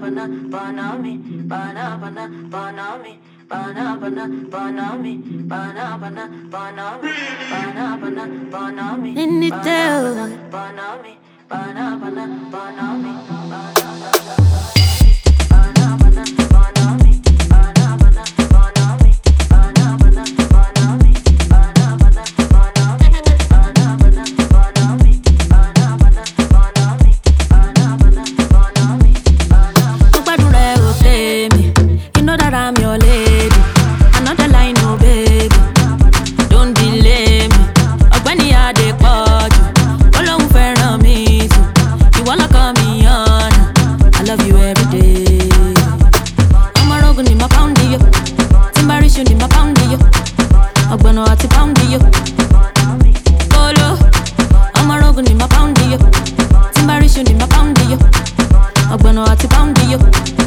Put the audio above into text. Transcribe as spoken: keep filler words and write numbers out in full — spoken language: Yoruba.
bana, banami, bana bana, banami, bana bana, banami, bana bana, banami, bana bana, banami, in the tail. banami, bana bana, banami, bana I'm your lady. Another line, no baby. Don't delay me. Ogbeni ade poju. Olohun feran mi too. You wanna call me on? I love you every day. I'm a rogun in my pound yo. Timbarish in my pound yo. Ogbono ati pound yo. Polo. I'm a rogun in my pound yo. Timbarish in my pound yo. Ogbono ati pound yo.